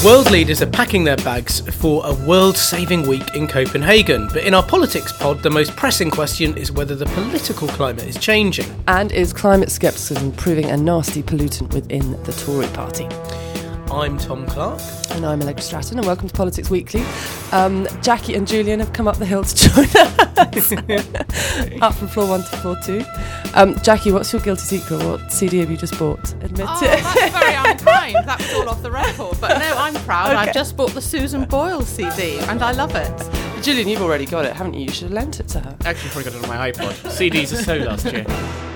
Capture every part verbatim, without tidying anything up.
World leaders are packing their bags for a world-saving week in Copenhagen. But in our politics pod, the most pressing question is whether the political climate is changing. And is climate scepticism proving a nasty pollutant within the Tory party? I'm Tom Clark. And I'm Allegra Stratton, and welcome to Politics Weekly. Um, Jackie and Julian have come up the hill to join us. Up from floor one to floor two. Um, Jackie, what's your guilty secret? What C D have you just bought? Admit oh, it. That's very unkind. That was all off the record. But no, I'm proud. Okay. I've just bought the Susan Boyle C D, and I love it. Julian, you've already got it, haven't you? You should have lent it to her. Actually, probably got it on my iPod. C Ds are so last year.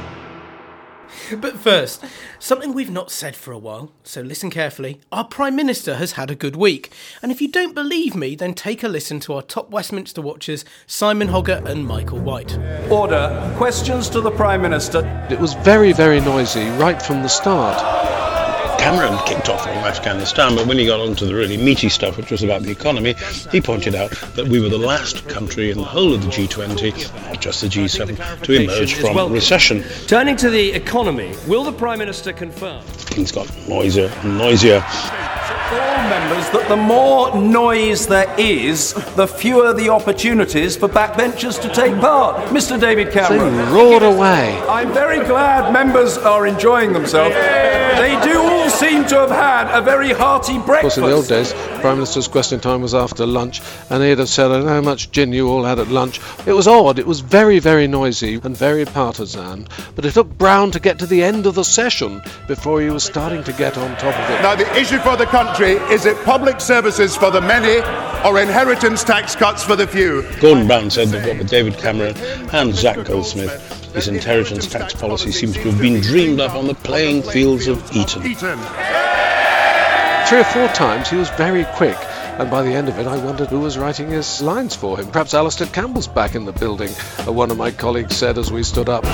But first, something we've not said for a while, so listen carefully. Our Prime Minister has had a good week. And if you don't believe me, then take a listen to our top Westminster watchers, Simon Hogger and Michael White. Order. Questions to the Prime Minister. It was very, very noisy right from the start. Cameron kicked off on Afghanistan, but when he got onto the really meaty stuff, which was about the economy, he pointed out that we were the last country in the whole of the G twenty, not just the G seven, to emerge from well, recession. Turning to the economy, will the Prime Minister confirm? Things got noisier and noisier. All members that the more noise there is, the fewer the opportunities for backbenchers to take part. Mister David Cameron. They roared away. I'm very glad members are enjoying themselves. They do all seem to have had a very hearty breakfast. Of course, in the old days, Prime Minister's question time was after lunch, and he'd have said, I know how much gin you all had at lunch. It was odd. It was very, very noisy and very partisan. But it took Brown to get to the end of the session before he was starting to get on top of it. Now, the issue for the country, is it public services for the many or inheritance tax cuts for the few? Gordon Brown said that what with David Cameron and Zach Goldsmith, his inheritance tax policy seems to have been dreamed up on the playing fields of Eton. Eton. Three or four times he was very quick, and by the end of it I wondered who was writing his lines for him. Perhaps Alistair Campbell's back in the building, uh, one of my colleagues said as we stood up.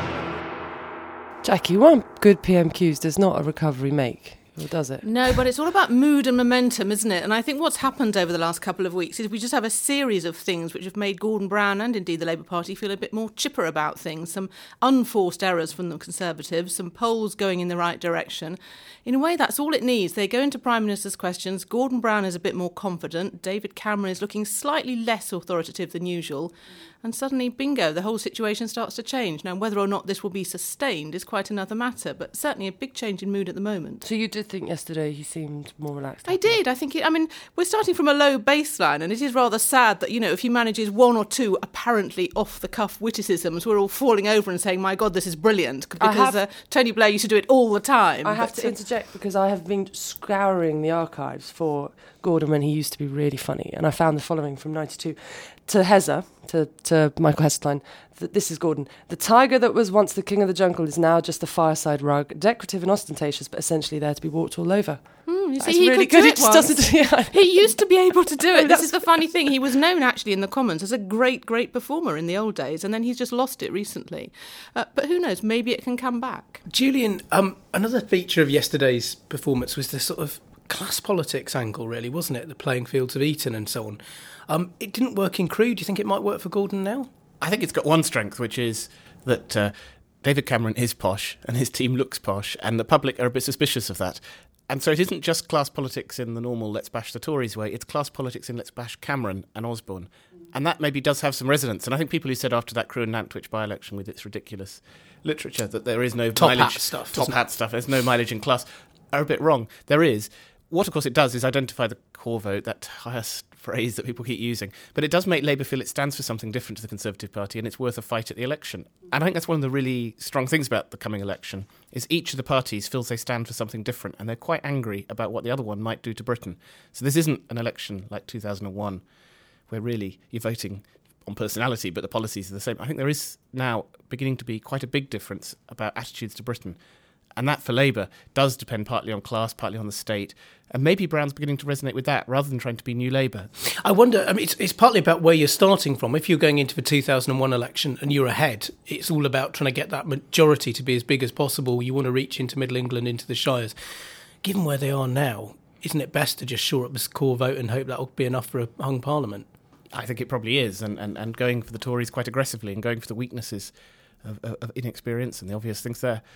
Jackie, one good P M Qs does not a recovery make. Or does it? No, but it's all about mood and momentum, isn't it? And I think what's happened over the last couple of weeks is we just have a series of things which have made Gordon Brown and indeed the Labour Party feel a bit more chipper about things. Some unforced errors from the Conservatives, some polls going in the right direction. In a way, that's all it needs. They go into Prime Minister's questions. Gordon Brown is a bit more confident. David Cameron is looking slightly less authoritative than usual. And suddenly, bingo, the whole situation starts to change. Now, whether or not this will be sustained is quite another matter, but certainly a big change in mood at the moment. So you did think yesterday he seemed more relaxed? I did. I think, it, I mean, we're starting from a low baseline, and it is rather sad that, you know, if he manages one or two apparently off-the-cuff witticisms, we're all falling over and saying, my God, this is brilliant, because have, uh, Tony Blair used to do it all the time. I have but, to interject because I have been scouring the archives for Gordon when he used to be really funny, and I found the following from ninety-two. To Hezza, to, to Michael Heseltine, th- this is Gordon. The tiger that was once the king of the jungle is now just a fireside rug, decorative and ostentatious, but essentially there to be walked all over. Mm, you see, That's he really could good. do It it just once. doesn't. Yeah. He used to be able to do it. This That's- is the funny thing. He was known actually in the Commons as a great, great performer in the old days, and then he's just lost it recently. Uh, but who knows? Maybe it can come back. Julian, um, another feature of yesterday's performance was the sort of class politics angle, really, wasn't it? The playing fields of Eton and so on. Um, it didn't work in Crewe. Do you think it might work for Gordon now? I think it's got one strength, which is that uh, David Cameron is posh and his team looks posh, and the public are a bit suspicious of that. And so it isn't just class politics in the normal let's bash the Tories way, it's class politics in let's bash Cameron and Osborne. And that maybe does have some resonance. And I think people who said after that Crewe and Nantwich by-election with its ridiculous literature that there is no Top mileage, hat stuff, top doesn't hat stuff, there's no mileage in class, are a bit wrong. There is. What, of course, it does is identify the core vote, that highest phrase that people keep using. But it does make Labour feel it stands for something different to the Conservative Party, and it's worth a fight at the election. And I think that's one of the really strong things about the coming election, is each of the parties feels they stand for something different, and they're quite angry about what the other one might do to Britain. So this isn't an election like two thousand one, where really you're voting on personality, but the policies are the same. I think there is now beginning to be quite a big difference about attitudes to Britain. And that, for Labour, does depend partly on class, partly on the state. And maybe Brown's beginning to resonate with that, rather than trying to be New Labour. I wonder, I mean, it's, it's partly about where you're starting from. If you're going into the two thousand one election and you're ahead, it's all about trying to get that majority to be as big as possible. You want to reach into Middle England, into the Shires. Given where they are now, isn't it best to just shore up this core vote and hope that'll be enough for a hung parliament? I think it probably is, and, and, and going for the Tories quite aggressively and going for the weaknesses of, of, of inexperience and the obvious things there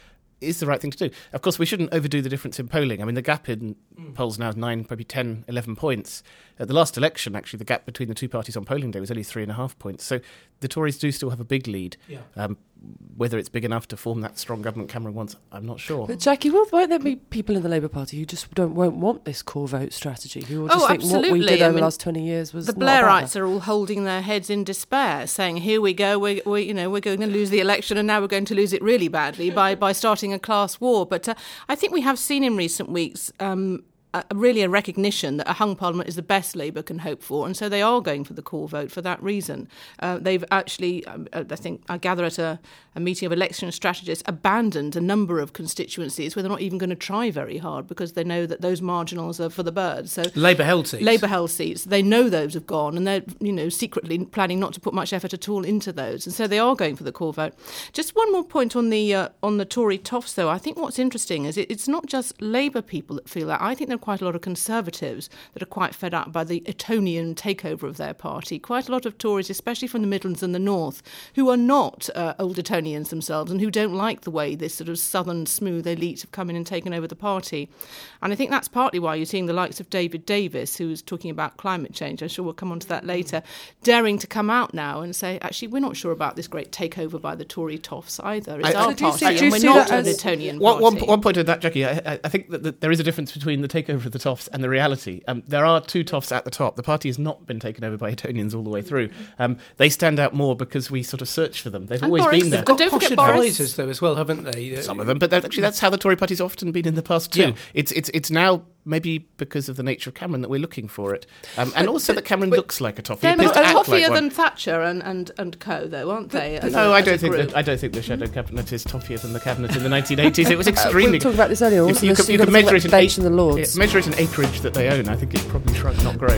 is the right thing to do. Of course, we shouldn't overdo the difference in polling. I mean, the gap in mm. polls now is nine, probably ten, eleven points. At the last election, actually, the gap between the two parties on polling day was only three and a half points. So the Tories do still have a big lead. Yeah. Um, whether it's big enough to form that strong government Cameron wants, I'm not sure. But Jackie, will, won't there be people in the Labour Party who just don't won't want this core vote strategy? Who will just oh, think absolutely. what we did I over mean, the last twenty years was the not Blairites are all holding their heads in despair, saying, "Here we go, we're, we you know we're going to lose the election, and now we're going to lose it really badly by by starting a class war." But uh, I think we have seen in recent weeks. Um, Uh, really a recognition that a hung parliament is the best Labour can hope for, and so they are going for the core vote for that reason. Uh, they've actually, um, I think, I gather at a, a meeting of election strategists, abandoned a number of constituencies where they're not even going to try very hard because they know that those marginals are for the birds. So Labour-held seats. Labour-held seats. They know those have gone, and they're, you know, secretly planning not to put much effort at all into those, and so they are going for the core vote. Just one more point on the uh, on the Tory toffs, though. I think what's interesting is it, it's not just Labour people that feel that. I think there are quite a lot of Conservatives that are quite fed up by the Etonian takeover of their party. Quite a lot of Tories, especially from the Midlands and the North, who are not uh, old Etonians themselves and who don't like the way this sort of southern smooth elite have come in and taken over the party. And I think that's partly why you're seeing the likes of David Davis, who was talking about climate change, I'm sure we'll come on to that later, daring to come out now and say, actually, we're not sure about this great takeover by the Tory toffs either. It's I, our I, party, see, and we're not an Etonian one, party. one, one point on that, Jackie, I, I think that, that there is a difference between the takeover of the toffs and the reality. Um, there are two toffs at the top. The party has not been taken over by Etonians all the way through. Um, they stand out more because we sort of search for them. They've And always Boris, been there. They've got Don't posh forget Boris. advisors, though, as well, haven't they? Some of them, but that- actually that's how the Tory party's often been in the past too. Yeah. It's it's it's now maybe because of the nature of Cameron that we're looking for it, um, and also that Cameron looks like a toffee. They're He appears not to act toffier like one. than Thatcher and, and, and co, though, aren't they? as No, a- I as a don't think group? that, I don't think the shadow cabinet is toffier than the cabinet in the nineteen eighties. It was Uh, we extremely. were talking about this earlier. You- Also, you this- could- you you've got could to think measure about it in bench ac- and the Lords. yeah, measure it in acreage that they own. I think it's probably shrunk, not grown.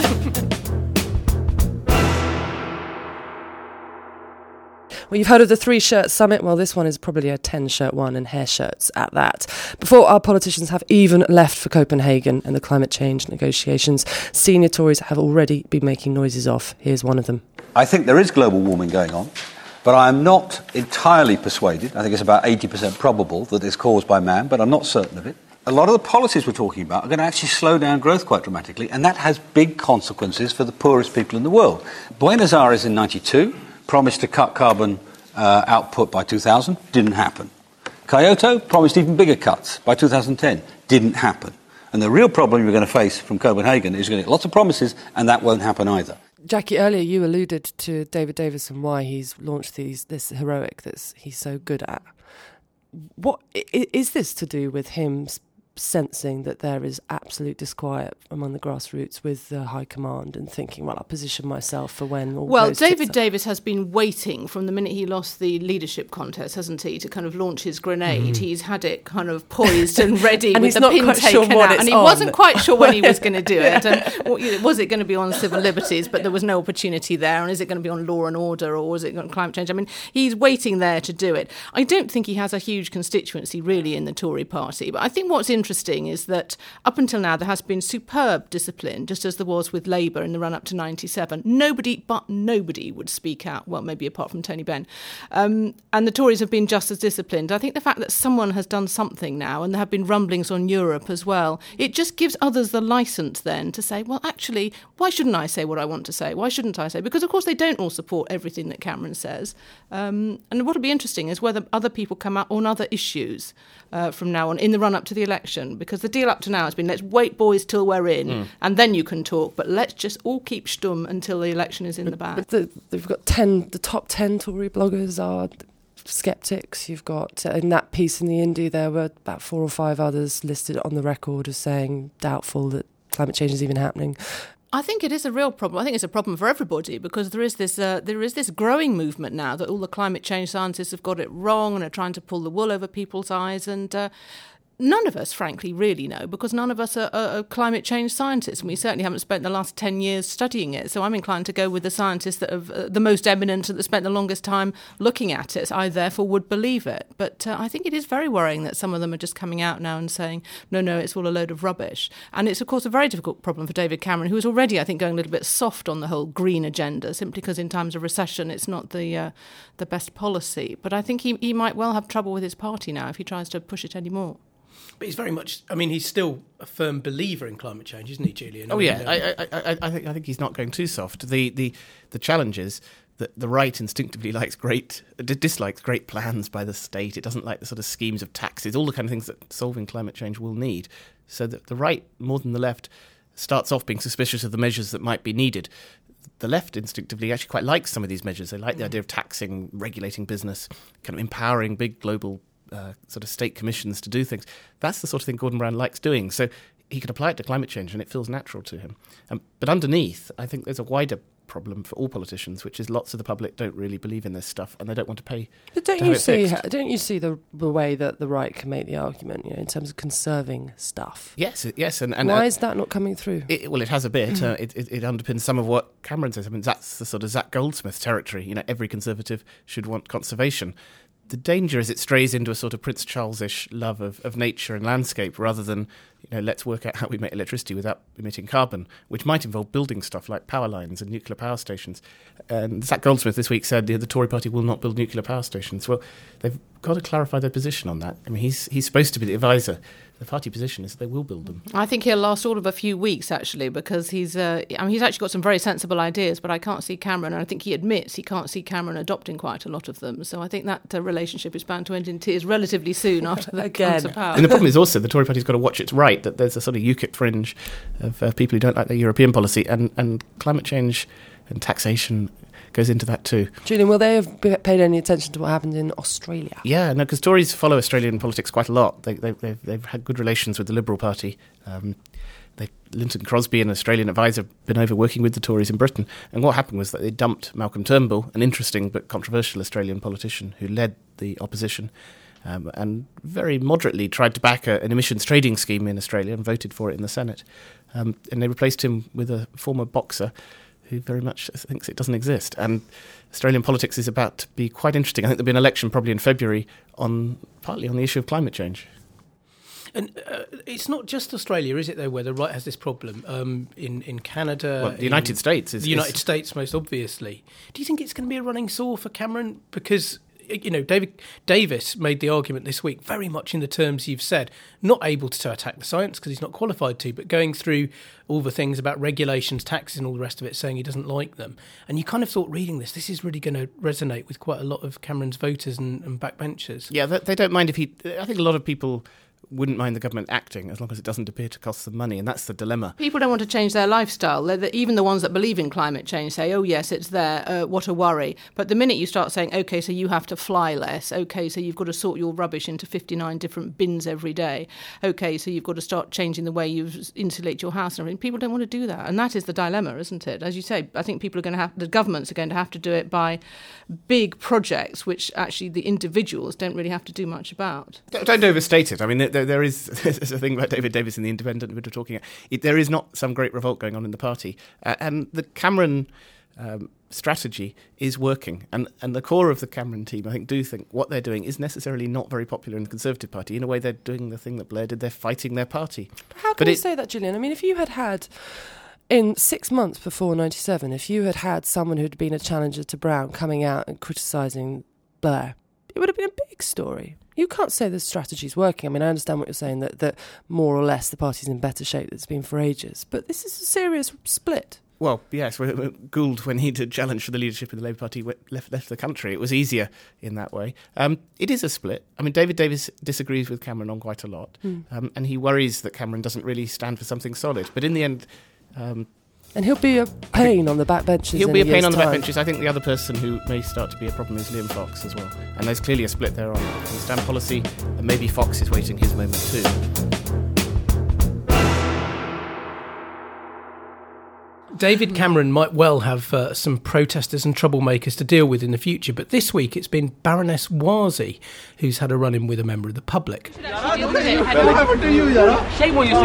Well, you've heard of the three-shirt summit. Well, this one is probably a ten-shirt one, and hair shirts at that. Before our politicians have even left for Copenhagen and the climate change negotiations, senior Tories have already been making noises off. Here's one of them. I think there is global warming going on, but I am not entirely persuaded. I think it's about eighty percent probable that it's caused by man, but I'm not certain of it. A lot of the policies we're talking about are going to actually slow down growth quite dramatically, and that has big consequences for the poorest people in the world. Buenos Aires in ninety-two promised to cut carbon uh, output by two thousand, didn't happen. Kyoto promised even bigger cuts by two thousand ten, didn't happen. And the real problem you're going to face from Copenhagen is you're going to get lots of promises, and that won't happen either. Jackie, earlier you alluded to David Davis and why he's launched these this heroic that he's so good at. What i- is this to do with him sensing that there is absolute disquiet among the grassroots with the high command and thinking, well, I'll position myself for when all Well, goes tits David up? Davis has been waiting from the minute he lost the leadership contest, hasn't he, to kind of launch his grenade. Mm. He's had it kind of poised and ready And with he's the not pin quite taken sure what out. it's And he on. wasn't quite sure when he was going to do it. And well, you know, was it going to be on civil liberties, but there was no opportunity there? And is it going to be on law and order, or was it on climate change? I mean, he's waiting there to do it. I don't think he has a huge constituency really in the Tory party. But I think what's interesting is that up until now, there has been superb discipline, just as there was with Labour in the run-up to ninety-seven. Nobody but nobody would speak out, well, maybe apart from Tony Benn. Um, and the Tories have been just as disciplined. I think the fact that someone has done something now, and there have been rumblings on Europe as well, it just gives others the licence then to say, well, actually, why shouldn't I say what I want to say? Why shouldn't I say? Because, of course, they don't all support everything that Cameron says. Um, and what will be interesting is whether other people come out on other issues uh, from now on in the run-up to the election, because the deal up to now has been, let's wait, boys, till we're in, mm. and then you can talk, but let's just all keep stum until the election is in but, the bag. But the, they've got ten, the top ten Tory bloggers are sceptics. You've got, uh, in that piece in the Indie, there were about four or five others listed on the record as saying doubtful that climate change is even happening. I think it is a real problem. I think it's a problem for everybody, because there is this uh, there is this growing movement now that all the climate change scientists have got it wrong and are trying to pull the wool over people's eyes. And uh, none of us, frankly, really know, because none of us are, are, are climate change scientists, and we certainly haven't spent the last ten years studying it. So I'm inclined to go with the scientists that have uh, the most eminent, that spent the longest time looking at it. I therefore would believe it. But uh, I think it is very worrying that some of them are just coming out now and saying, no, no, it's all a load of rubbish. And it's, of course, a very difficult problem for David Cameron, who is already, I think, going a little bit soft on the whole green agenda, simply because in times of recession it's not the uh, the best policy. But I think he, he might well have trouble with his party now if he tries to push it anymore. But he's very much, I mean, he's still a firm believer in climate change, isn't he, Julian? Oh, I mean, yeah. um, I, I, I, I, think, I think he's not going too soft. The, the, the challenge is that the right instinctively likes great, dislikes great plans by the state. It doesn't like the sort of schemes of taxes, all the kind of things that solving climate change will need. So that the right, more than the left, starts off being suspicious of the measures that might be needed. The left instinctively actually quite likes some of these measures. They like mm. the idea of taxing, regulating business, kind of empowering big global Uh, sort of state commissions to do things. That's the sort of thing Gordon Brown likes doing. So he can apply it to climate change and it feels natural to him. Um, but underneath, I think there's a wider problem for all politicians, which is lots of the public don't really believe in this stuff and they don't want to pay. But don't to you have it see? fixed. Don't you see the the way that the right can make the argument, you know, in terms of conserving stuff? Yes, yes, and, and why uh, is that not coming through? It, well, it has a bit. uh, it, it, it underpins some of what Cameron says. I mean, that's the sort of Zach Goldsmith territory. You know, every Conservative should want conservation. The danger is it strays into a sort of Prince Charles-ish love of, of nature and landscape rather than, you know, let's work out how we make electricity without emitting carbon, which might involve building stuff like power lines and nuclear power stations. And Zach Goldsmith this week said the, the Tory party will not build nuclear power stations. Well, they've got to clarify their position on that. I mean, he's he's supposed to be the advisor. The party position is that they will build them. I think he'll last all of a few weeks, actually, because he's uh, I mean, he's actually got some very sensible ideas, but I can't see Cameron, and I think he admits he can't see Cameron adopting quite a lot of them. So I think that uh, relationship is bound to end in tears relatively soon after that comes to power. And the problem is also the Tory party's got to watch its right, that there's a sort of UKIP fringe of uh, people who don't like their European policy, and, and climate change and taxation goes into that too. Julian, will they have be- paid any attention to what happened in Australia? Yeah, no, because Tories follow Australian politics quite a lot. They, they, they've, they've had good relations with the Liberal Party. Um, they, Linton Crosby, an Australian advisor, been over working with the Tories in Britain. And what happened was that they dumped Malcolm Turnbull, an interesting but controversial Australian politician who led the opposition, um, and very moderately tried to back a, an emissions trading scheme in Australia and voted for it in the Senate. Um, and they replaced him with a former boxer who very much thinks it doesn't exist. And Australian politics is about to be quite interesting. I think there'll be an election probably in February on partly on the issue of climate change. And uh, it's not just Australia, is it, though, where the right has this problem? Um, in, in Canada... Well, the United in, States is... The United is, States, most obviously. Do you think it's going to be a running sore for Cameron? Because, you know, David Davis made the argument this week, very much in the terms you've said, not able to attack the science because he's not qualified to, but going through all the things about regulations, taxes and all the rest of it, saying he doesn't like them. And you kind of thought, reading this, this is really going to resonate with quite a lot of Cameron's voters and, and backbenchers. Yeah, they don't mind if he... I think a lot of people wouldn't mind the government acting as long as it doesn't appear to cost them money, and that's the dilemma. People don't want to change their lifestyle. The, even the ones that believe in climate change say, oh yes, it's there, uh, what a worry. But the minute you start saying, OK, so you have to fly less, OK, so you've got to sort your rubbish into fifty-nine different bins every day, OK, so you've got to start changing the way you insulate your house and everything, people don't want to do that. And that is the dilemma, isn't it? As you say, I think people are going to have, the governments are going to have to do it by big projects, which actually the individuals don't really have to do much about. Don't, don't overstate it. I mean, there, there is there's a thing about David Davis in The Independent we were talking about. It, there is not some great revolt going on in the party. Uh, and the Cameron um, strategy is working. And, and the core of the Cameron team, I think, do think what they're doing is necessarily not very popular in the Conservative Party. In a way, they're doing the thing that Blair did. They're fighting their party. But how can but you it, say that, Julian? I mean, if you had had... In six months before ninety-seven, if you had had someone who'd been a challenger to Brown coming out and criticising Blair, it would have been a big story. You can't say the strategy's working. I mean, I understand what you're saying, that, that more or less the party's in better shape than it's been for ages. But this is a serious split. Well, yes, Gould, when he did challenge for the leadership of the Labour Party, left, left the country. It was easier in that way. Um, it is a split. I mean, David Davis disagrees with Cameron on quite a lot, mm. um, and he worries that Cameron doesn't really stand for something solid. But in the end... Um, and he'll be a pain on the backbenches. He'll be a pain on the time. backbenches. I think the other person who may start to be a problem is Liam Fox as well. And there's clearly a split there on the Stand policy, and maybe Fox is waiting his moment too. David Cameron might well have uh, some protesters and troublemakers to deal with in the future, but this week it's been Baroness Warsi who's had a run-in with a member of the public. Shame on you,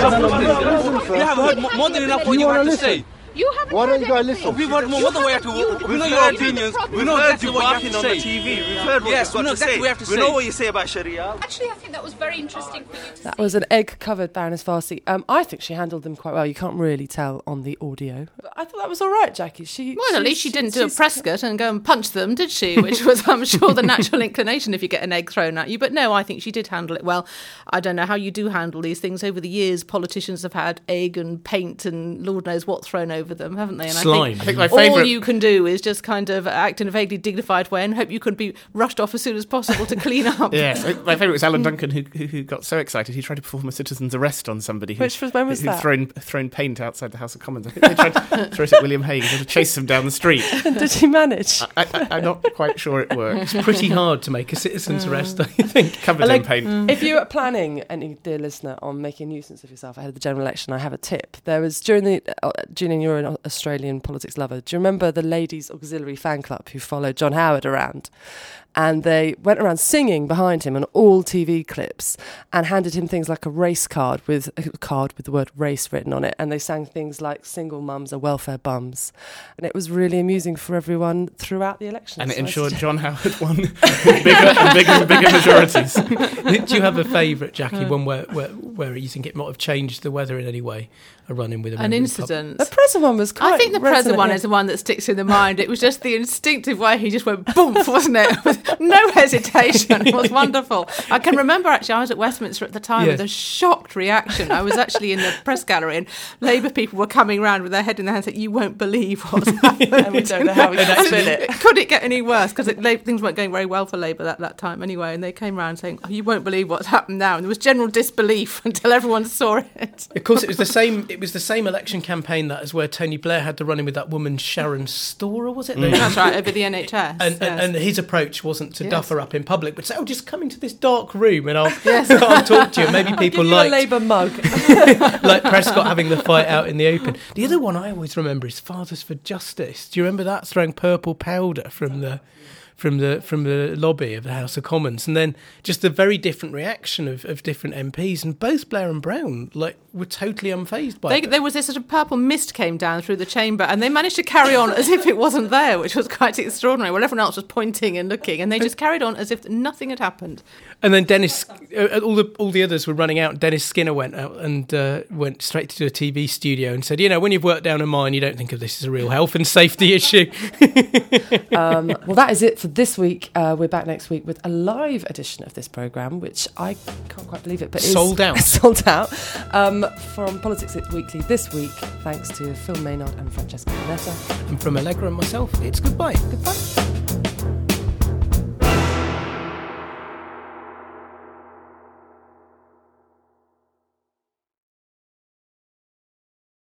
you have heard more than enough what you have to say. You haven't Why don't you heard guys listen? anything. We've heard more than we have to. We know your opinions. We know exactly what you have to say. On the T V. We've heard what yes, you've got we know to exactly say. what you have to we say. know what you say about Sharia. Actually, I think that was very interesting for you to That see. was an egg-covered Baroness Warsi. Um, I think she handled them quite well. You can't really tell on the audio. But I thought that was all right, Jackie. She, Well, at least she didn't do a she's- Prescott and go and punch them, did she? Which was, I'm sure, the natural inclination if you get an egg thrown at you. But no, I think she did handle it well. I don't know how you do handle these things. Over the years, politicians have had egg and paint and Lord knows what thrown over them, haven't they? And Slime. I think, I think my all favourite- you can do is just kind of act in a vaguely dignified way and hope you can be rushed off as soon as possible to clean up. Yes, my favourite was Alan Duncan, who, who who got so excited he tried to perform a citizen's arrest on somebody. Who, Which was- when was who'd that? Thrown thrown paint outside the House of Commons. I think they tried to throw it at William Hague and to chase him down the street. Did she manage? I, I, I'm not quite sure it worked. It's pretty hard to make a citizen's arrest, I think. Covered Like, in paint. If you are planning, any dear listener, on making a nuisance of yourself ahead of the general election, I have a tip. There was during the uh, Julian, you're an Australian politics lover. Do you remember the Ladies Auxiliary Fan Club who followed John Howard around? And they went around singing behind him on all T V clips and handed him things like a race card with a card with the word race written on it. And they sang things like "Single mums are welfare bums," and it was really amusing for everyone throughout the election. And it So I ensured suggest- John Howard won bigger and bigger and bigger majorities. Do you have a favourite, Jackie, one where, where where you think it might have changed the weather in any way? A run-in with a An member of the public? incident. The present one was quite. I think the present resonant, one yeah. is the one that sticks in the mind. It was just the instinctive way he just went boom, wasn't it? With no hesitation. It was wonderful. I can remember actually I was at Westminster at the time Yes. with a shocked reaction. I was actually in the press gallery and Labour people were coming round with their head in their hands saying, "You won't believe what's happened." And we don't know how we can spin it. Could it get any worse? Because things weren't going very well for Labour at that time anyway. And they came round saying, "Oh, you won't believe what's happened now." And there was general disbelief until everyone saw it. Of course, it was the same. It was the same election campaign that is where Tony Blair had to run in with that woman Sharon Storer, was it? Mm. That's right, over the N H S. And, yes. and, and his approach wasn't to Yes. duff her up in public, but say, "Oh, just come into this dark room and I'll, Yes. I'll talk to you." Maybe people Give you a liked, Labour mug. like Prescott having the fight out in the open. The other one I always remember is Fathers for Justice. Do you remember that, throwing purple powder from the from the from the lobby of the House of Commons, and then just the very different reaction of, of different M Ps, and both Blair and Brown like were totally unfazed by They, it. there was this sort of purple mist came down through the chamber and they managed to carry on as if it wasn't there, which was quite extraordinary. Well, everyone else was pointing and looking and they just carried on as if nothing had happened. And then Dennis, uh, all the all the others were running out. Dennis Skinner went out and uh, went straight to a T V studio and said, "You know, when you've worked down a mine, you don't think of this as a real health and safety issue." Um, well, that is it for this week. Uh, we're back next week with a live edition of this programme, which I can't quite believe it, but is Sold out. sold out. Um, from Politics It's Weekly this week, thanks to Phil Maynard and Francesca Bonetta. And from Allegra and myself, it's goodbye. Goodbye.